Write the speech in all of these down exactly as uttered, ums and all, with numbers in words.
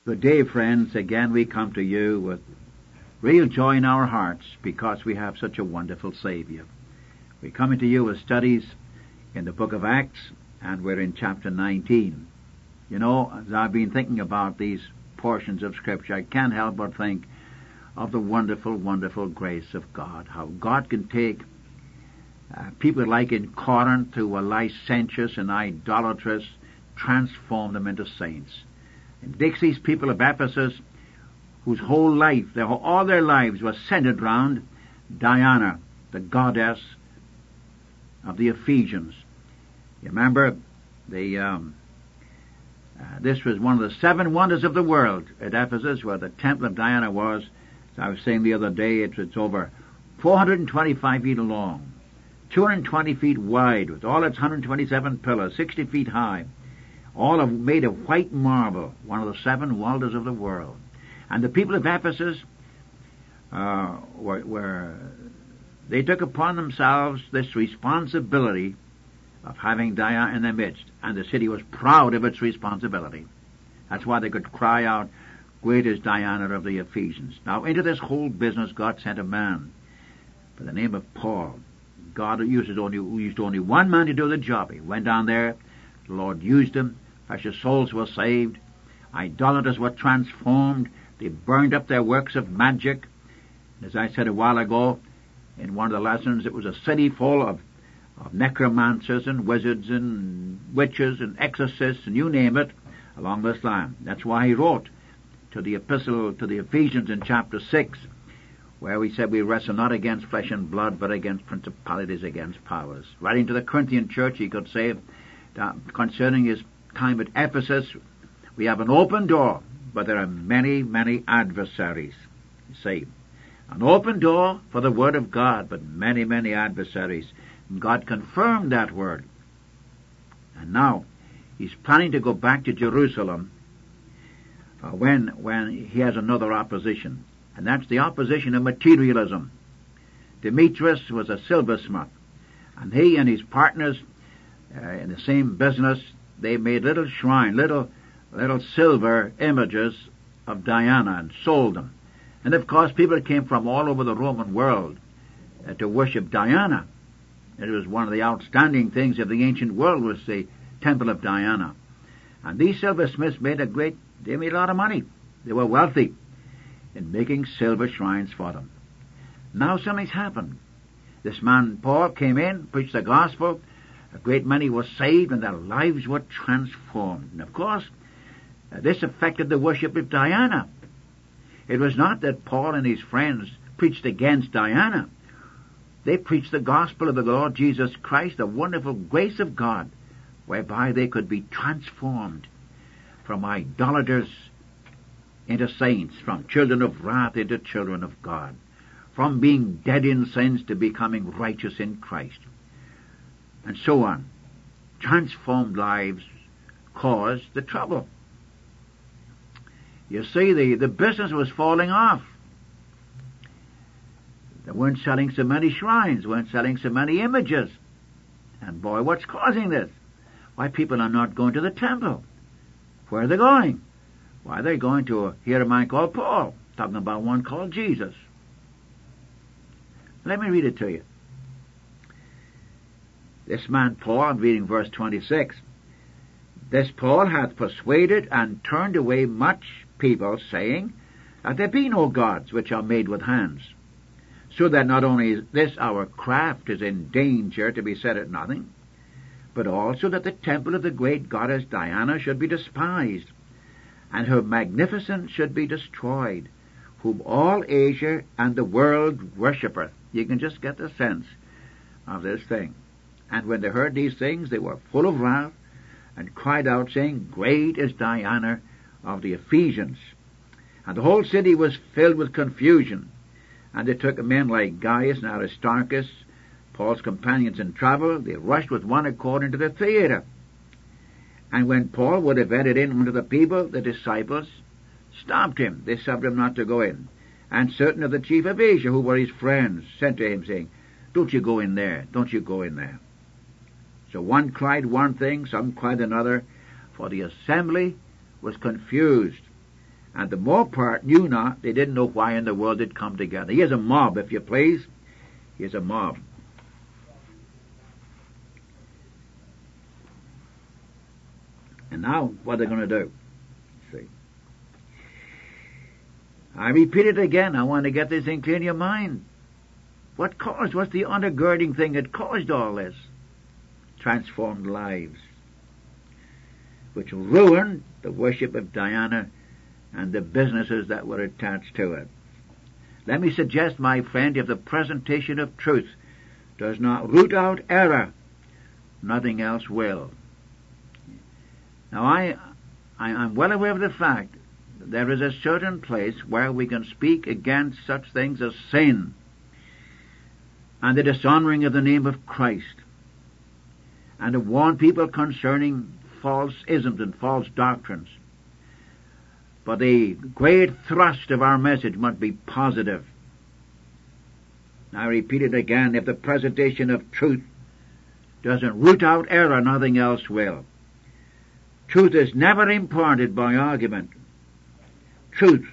Good day, friends. Again we come to you with real joy in our hearts because we have such a wonderful Savior. We're coming to you with studies in the book of Acts, and we're in chapter nineteen. You know, as I've been thinking about these portions of Scripture, I can't help but think of the wonderful, wonderful grace of God. How God can take uh, people like in Corinth who were licentious and idolatrous, transform them into saints. And takes these people of Ephesus whose whole life, their, all their lives was centered round Diana, the goddess of the Ephesians. You remember, the um, uh, this was one of the seven wonders of the world at Ephesus, where the temple of Diana was. As I was saying the other day, it's, it's over four hundred twenty-five feet long, two hundred twenty feet wide, with all its one hundred twenty-seven pillars, sixty feet high, all of, made of white marble, one of the seven wonders of the world. And the people of Ephesus uh, were, were they took upon themselves this responsibility of having Diana in their midst, and the city was proud of its responsibility. That's why they could cry out, "Great is Diana of the Ephesians." Now, into this whole business, God sent a man by the name of Paul. God used only, used only one man to do the job. He went down there. The Lord used him. Precious souls were saved. Idolaters were transformed. They burned up their works of magic. As I said a while ago in one of the lessons, it was a city full of, of necromancers and wizards and witches and exorcists and you name it along this line. That's why he wrote to the epistle to the Ephesians in chapter six, where we said we wrestle not against flesh and blood, but against principalities, against powers. Writing to the Corinthian church, he could say that concerning his time at Ephesus, we have an open door, but there are many, many adversaries. You see, an open door for the word of God, but many, many adversaries. And God confirmed that word. And now, he's planning to go back to Jerusalem uh, when, when he has another opposition. And that's the opposition of materialism. Demetrius was a silversmith, and he and his partners uh, in the same business, they made little shrine, little, little silver images of Diana and sold them. And of course, people came from all over the Roman world uh, to worship Diana. It was one of the outstanding things of the ancient world was the temple of Diana. And these silversmiths made a great, they made a lot of money. They were wealthy in making silver shrines for them. Now something's happened. This man Paul came in, preached the gospel, a great many were saved and their lives were transformed. And of course, uh, this affected the worship of Diana. It was not that Paul and his friends preached against Diana. They preached the gospel of the Lord Jesus Christ, the wonderful grace of God, whereby they could be transformed from idolaters into saints, from children of wrath into children of God, from being dead in sins to becoming righteous in Christ, and so on. Transformed lives caused the trouble. You see, the, the business was falling off. They weren't selling so many shrines, weren't selling so many images. And boy, what's causing this? Why, people are not going to the temple. Where are they going? Why, they're going to hear a man called Paul, talking about one called Jesus. Let me read it to you. This man Paul, I'm reading verse twenty-six. This Paul hath persuaded and turned away much people, saying that there be no gods which are made with hands, so that not only is this our craft is in danger to be set at nothing, but also that the temple of the great goddess Diana should be despised, and her magnificence should be destroyed, whom all Asia and the world worshippeth. You can just get the sense of this thing. And when they heard these things, they were full of wrath, and cried out, saying, Great is Diana of the Ephesians. And the whole city was filled with confusion. And they took men like Gaius and Aristarchus, Paul's companions in travel. They rushed with one accord into the theater. And when Paul would have entered in unto the people, the disciples stopped him. They suffered him not to go in. And certain of the chief of Asia, who were his friends, sent to him, saying, Don't you go in there, don't you go in there. So one cried one thing, some cried another, for the assembly was confused. And the more part knew not, they didn't know why in the world they'd come together. Here's a mob, if you please. Here's a mob. And now, what are they going to do? See. I repeat it again. I want to get this thing clear in your mind. What caused, what's the undergirding thing that caused all this? Transformed lives, which ruined the worship of Diana and the businesses that were attached to it. Let me suggest, my friend, if the presentation of truth does not root out error, nothing else will. Now, I, I, I'm well aware of the fact that there is a certain place where we can speak against such things as sin and the dishonoring of the name of Christ, and to warn people concerning false isms and false doctrines. But the great thrust of our message must be positive. I repeat it again, if the presentation of truth doesn't root out error, nothing else will. Truth is never imparted by argument. Truth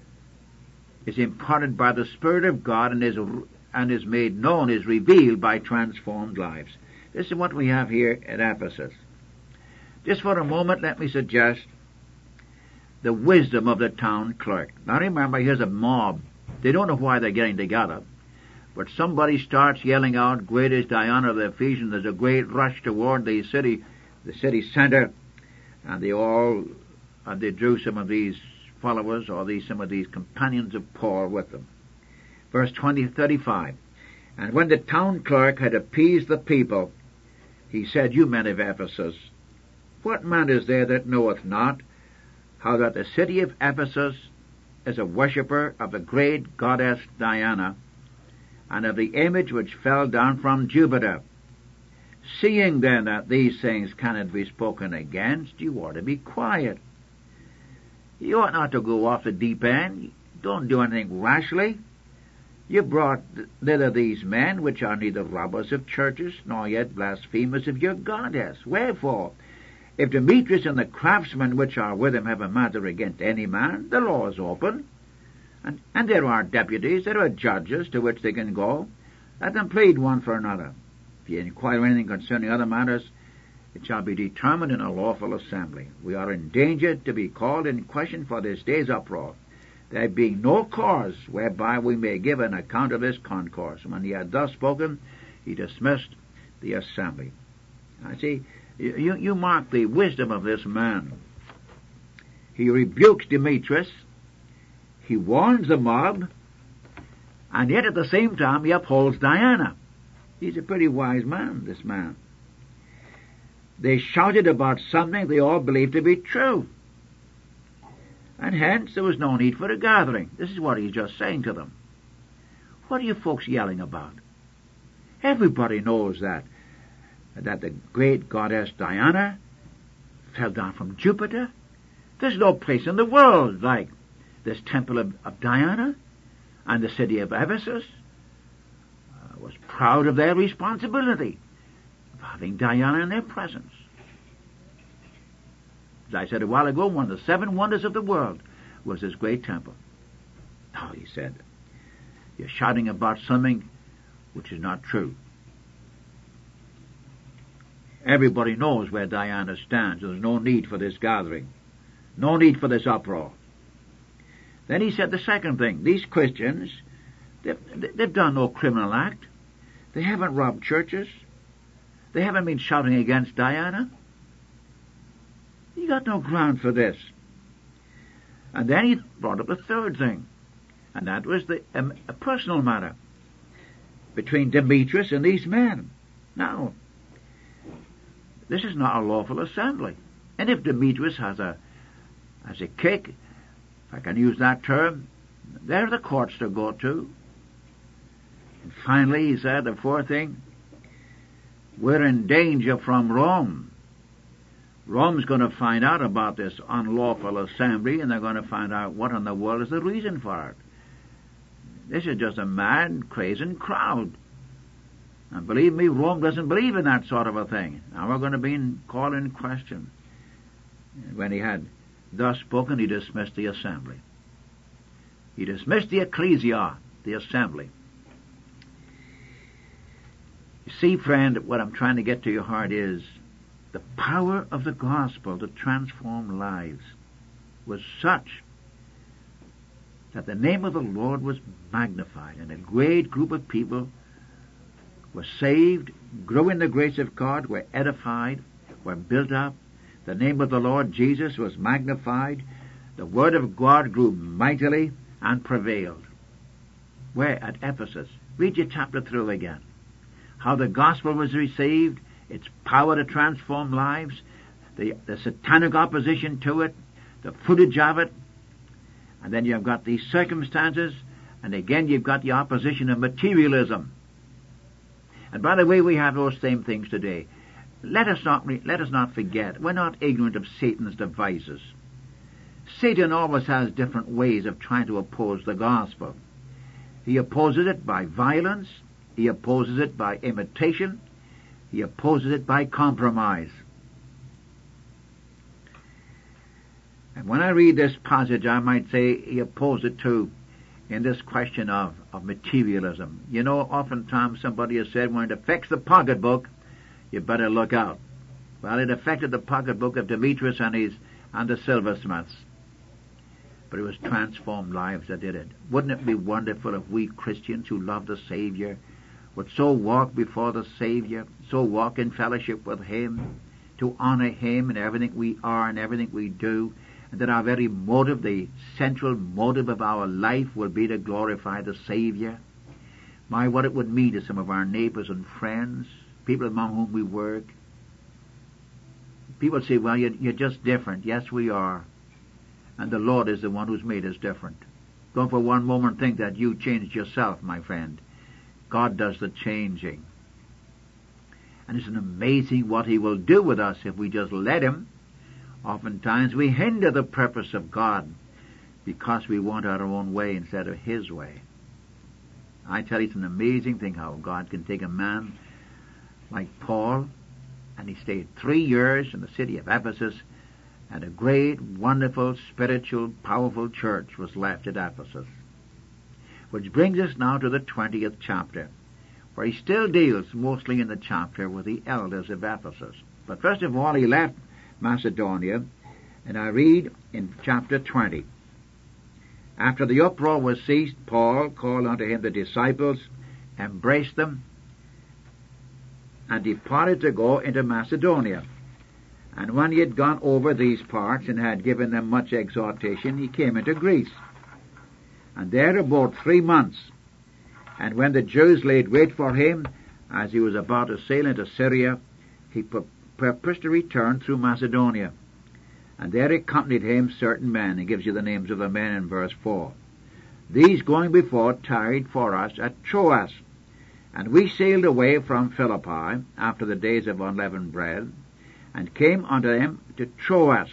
is imparted by the Spirit of God and is, and is made known, is revealed by transformed lives. This is what we have here at Ephesus. Just for a moment, let me suggest the wisdom of the town clerk. Now remember, here's a mob. They don't know why they're getting together. But somebody starts yelling out, "Great is Diana of the Ephesians." There's a great rush toward the city, the city center, and they all, and they drew some of these followers, or these, some of these companions of Paul with them. Verse twenty, thirty-five. And when the town clerk had appeased the people, he said, "You men of Ephesus, what man is there that knoweth not how that the city of Ephesus is a worshipper of the great goddess Diana, and of the image which fell down from Jupiter? Seeing then that these things cannot be spoken against, you ought to be quiet. You ought not to go off the deep end. Don't do anything rashly. You brought thither these men, which are neither robbers of churches, nor yet blasphemers of your goddess. Wherefore, if Demetrius and the craftsmen which are with him have a matter against any man, the law is open, and, and there are deputies, there are judges to which they can go. Let them plead one for another. If you inquire anything concerning other matters, it shall be determined in a lawful assembly. We are in danger to be called in question for this day's uproar, there being no cause whereby we may give an account of this concourse." And when he had thus spoken, he dismissed the assembly. I see, you, you mark the wisdom of this man. He rebukes Demetrius, he warns the mob, and yet at the same time he upholds Diana. He's a pretty wise man, this man. They shouted about something they all believed to be true, and hence there was no need for a gathering. This is what he's just saying to them. What are you folks yelling about? Everybody knows that that the great goddess Diana fell down from Jupiter. There's no place in the world like this temple of, of Diana, and the city of Ephesus uh, was proud of their responsibility of having Diana in their presence. As I said a while ago, one of the seven wonders of the world was this great temple. Oh, he said, you're shouting about something which is not true. Everybody knows where Diana stands. There's no need for this gathering. No need for this uproar. Then he said the second thing. These Christians, they've, they've done no criminal act. They haven't robbed churches. They haven't been shouting against Diana. You got no ground for this. And then he brought up a third thing, and that was the um, a personal matter between Demetrius and these men. Now, this is not a lawful assembly. And if Demetrius has a has a kick, if I can use that term, there are the courts to go to. And finally, he said, the fourth thing, we're in danger from Rome. Rome's going to find out about this unlawful assembly, and they're going to find out what in the world is the reason for it. This is just a mad, crazy crowd. And believe me, Rome doesn't believe in that sort of a thing. Now we're going to be called in question. When he had thus spoken, he dismissed the assembly. He dismissed the ecclesia, the assembly. You see, friend, what I'm trying to get to your heart is the power of the gospel to transform lives was such that the name of the Lord was magnified, and a great group of people were saved, grew in the grace of God, were edified, were built up. The name of the Lord Jesus was magnified. The word of God grew mightily and prevailed. Where? At Ephesus. Read your chapter through again. How the gospel was received, its power to transform lives, the, the satanic opposition to it, the footage of it, and then you've got these circumstances, and again you've got the opposition of materialism. And by the way, we have those same things today. Let us not re- let us not forget, we're not ignorant of Satan's devices. Satan always has different ways of trying to oppose the gospel. He opposes it by violence. He opposes it by imitation. He opposes it by compromise. And when I read this passage, I might say he opposed it too in this question of, of materialism. You know, oftentimes somebody has said, when it affects the pocketbook, you better look out. Well, it affected the pocketbook of Demetrius and his and the silversmiths. But it was transformed lives that did it. Wouldn't it be wonderful if we Christians who love the Savior would so walk before the Savior, so walk in fellowship with Him, to honor Him in everything we are and everything we do, and that our very motive, the central motive of our life, will be to glorify the Savior. My, what it would mean to some of our neighbors and friends, people among whom we work. People say, well, you're, you're just different. Yes, we are. And the Lord is the one who's made us different. Don't for one moment think that you changed yourself, my friend. God does the changing. And it's an amazing what He will do with us if we just let Him. Oftentimes we hinder the purpose of God because we want our own way instead of His way. I tell you, it's an amazing thing how God can take a man like Paul, and he stayed three years in the city of Ephesus, and a great, wonderful, spiritual, powerful church was left at Ephesus. Which brings us now to the twentieth chapter, where he still deals mostly in the chapter with the elders of Ephesus. But first of all, he left Macedonia, and I read in chapter twenty. After the uproar was ceased, Paul called unto him the disciples, embraced them, and departed to go into Macedonia. And when he had gone over these parts, and had given them much exhortation, he came into Greece, and there abode three months. And when the Jews laid wait for him, as he was about to sail into Syria, he purposed to return through Macedonia. And there accompanied him certain men. He gives you the names of the men in verse four. These going before tarried for us at Troas. And we sailed away from Philippi after the days of unleavened bread, and came unto them to Troas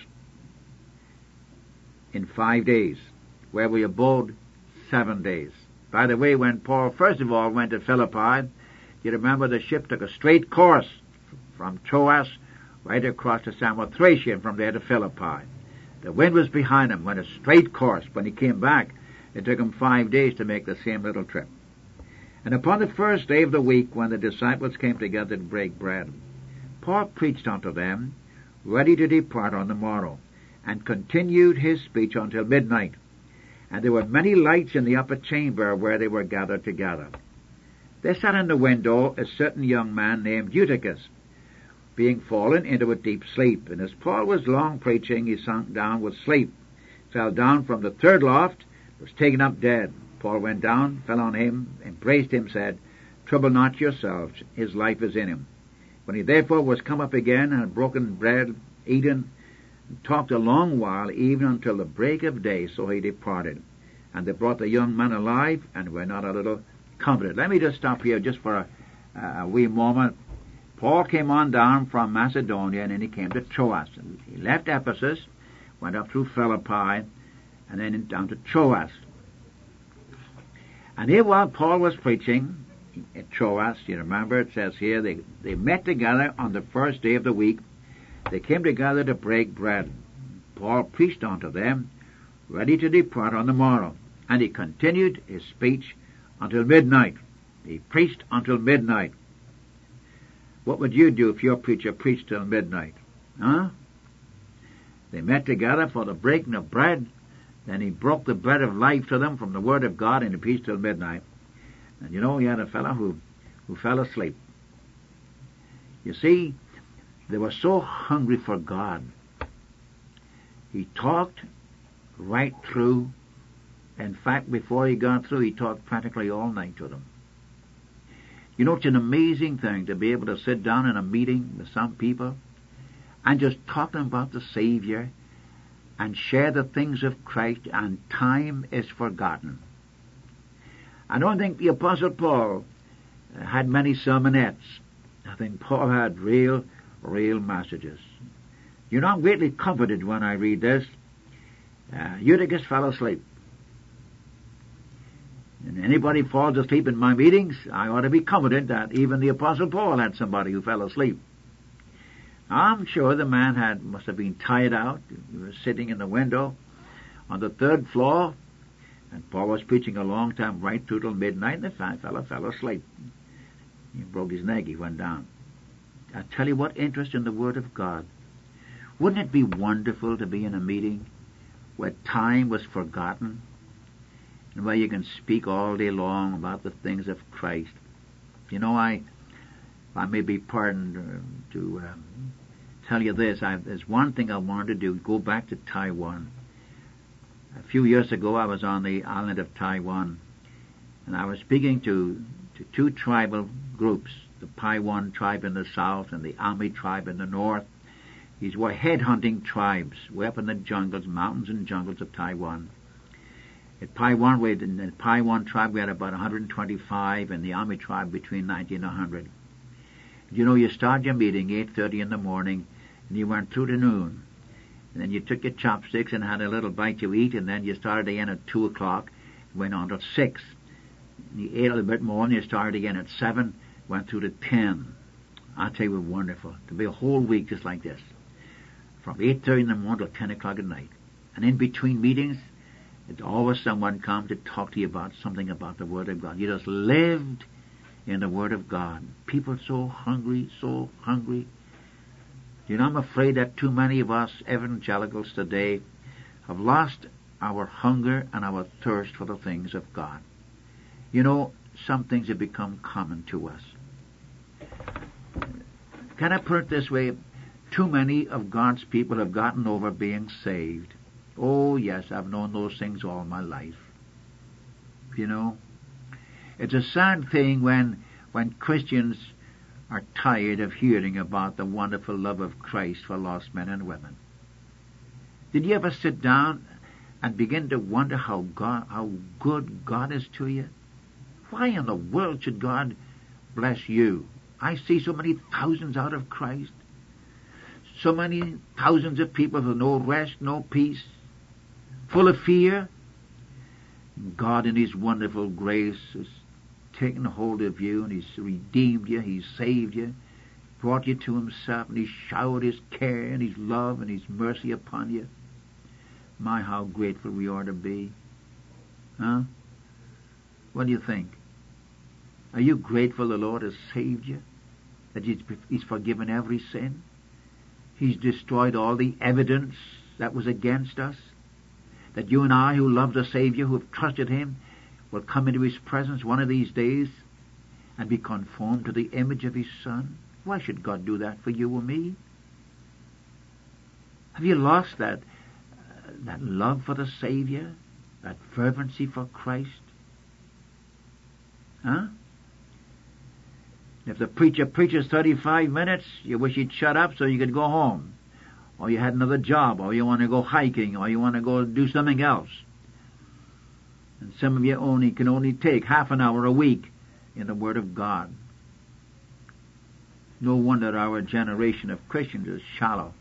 in five days, where we abode seven days. By the way, when Paul first of all went to Philippi, you remember the ship took a straight course from Troas right across to Samothracia, and from there to Philippi. The wind was behind him, went a straight course. When he came back, it took him five days to make the same little trip. And upon the first day of the week, when the disciples came together to break bread, Paul preached unto them, ready to depart on the morrow, and continued his speech until midnight. And there were many lights in the upper chamber where they were gathered together. There sat in the window a certain young man named Eutychus, being fallen into a deep sleep. And as Paul was long preaching, he sunk down with sleep, fell down from the third loft, was taken up dead. Paul went down, fell on him, embraced him, said, Trouble not yourselves, his life is in him. When he therefore was come up again, and had broken bread, eaten, and talked a long while, even until the break of day, so he departed. And they brought the young man alive, and were not a little comforted. Let me just stop here just for a, a wee moment. Paul came on down from Macedonia, and then he came to Troas. And he left Ephesus, went up through Philippi, and then down to Troas. And here while Paul was preaching at Troas, you remember it says here, they, they met together on the first day of the week. They came together to break bread. Paul preached unto them, ready to depart on the morrow. And he continued his speech until midnight. He preached until midnight. What would you do if your preacher preached till midnight? Huh? They met together for the breaking of bread. Then he broke the bread of life to them from the Word of God, and he preached till midnight. And you know, he had a fellow who, who fell asleep. You see, they were so hungry for God. He talked right through. In fact, before he got through, he talked practically all night to them. You know, it's an amazing thing to be able to sit down in a meeting with some people and just talk to them about the Savior and share the things of Christ, and time is forgotten. I don't think the Apostle Paul had many sermonettes. I think Paul had real, real messages. You know, I'm greatly comforted when I read this. Uh, Eutychus fell asleep. And anybody falls asleep in my meetings, I ought to be comforted that even the Apostle Paul had somebody who fell asleep. I'm sure the man had must have been tired out. He was sitting in the window on the third floor, and Paul was preaching a long time right through till midnight, and the fat fellow fell asleep. He broke his neck, he went down. I tell you what interest in the Word of God. Wouldn't it be wonderful to be in a meeting where time was forgotten, and where you can speak all day long about the things of Christ? You know, I, I may be pardoned uh, to um, tell you this. I, there's one thing I wanted to do, go back to Taiwan. A few years ago, I was on the island of Taiwan, and I was speaking to, to two tribal groups, the Paiwan tribe in the south and the Ami tribe in the north. These were headhunting tribes, way up in the jungles, mountains and jungles of Taiwan. At Paiwan, we had, in the Paiwan tribe, we had about one hundred twenty-five, and the Ami tribe between ninety and one hundred. You know, you start your meeting eight thirty in the morning, and you went through to noon. And then you took your chopsticks and had a little bite to eat, and then you started again at two o'clock, went on to six. And you ate a little bit more, and you started again at seven, went through to ten. I tell you, it was wonderful to be a whole week just like this, from eight thirty in the morning till ten o'clock at night. And in between meetings, there'd always someone come to talk to you about something about the Word of God. You just lived in the Word of God. People so hungry, so hungry. You know, I'm afraid that too many of us evangelicals today have lost our hunger and our thirst for the things of God. You know, some things have become common to us. Can I put it this way? Too many of God's people have gotten over being saved. Oh, yes, I've known those things all my life. You know, it's a sad thing when, when Christians are tired of hearing about the wonderful love of Christ for lost men and women. Did you ever sit down and begin to wonder how God, how good God is to you? Why in the world should God bless you? I see so many thousands out of Christ. So many thousands of people with no rest, no peace, full of fear. God in His wonderful grace has taken hold of you, and He's redeemed you, He's saved you, brought you to Himself, and He's showered His care and His love and His mercy upon you. My, how grateful we ought to be. Huh? What do you think? Are you grateful the Lord has saved you? That He's, he's forgiven every sin? He's destroyed all the evidence that was against us? That you and I, who love the Savior, who have trusted Him, will come into His presence one of these days and be conformed to the image of His Son? Why should God do that for you or me? Have you lost that, uh, that love for the Savior, that fervency for Christ? Huh? If the preacher preaches thirty-five minutes, you wish he'd shut up so you could go home. Or you had another job, or you want to go hiking, or you want to go do something else. And some of you only can only take half an hour a week in the Word of God. No wonder our generation of Christians is shallow.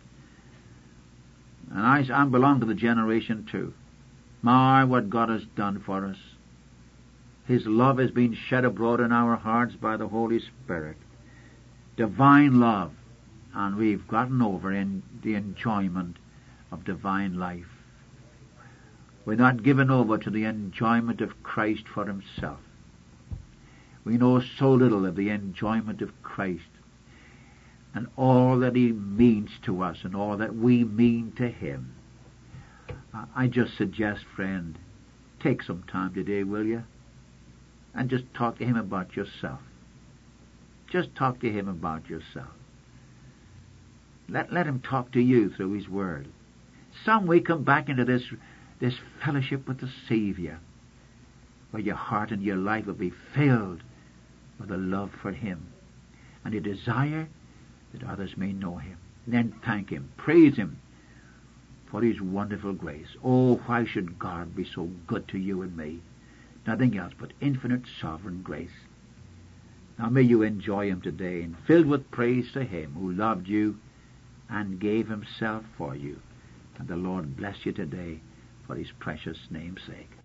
And I, I belong to the generation too. My, what God has done for us. His love has been shed abroad in our hearts by the Holy Spirit. Divine love. And we've gotten over in the enjoyment of divine life. We're not given over to the enjoyment of Christ for himself. We know so little of the enjoyment of Christ and all that he means to us and all that we mean to him. I just suggest, friend, take some time today, will you? And just talk to him about yourself. Just talk to him about yourself. Let, let him talk to you through his word. Some way come back into this, this fellowship with the Savior, where your heart and your life will be filled with a love for him and a desire that others may know him. And then thank him, praise him for his wonderful grace. Oh, why should God be so good to you and me? Nothing else but infinite sovereign grace. Now may you enjoy him today, and filled with praise to him who loved you and gave himself for you. And the Lord bless you today for his precious name's sake.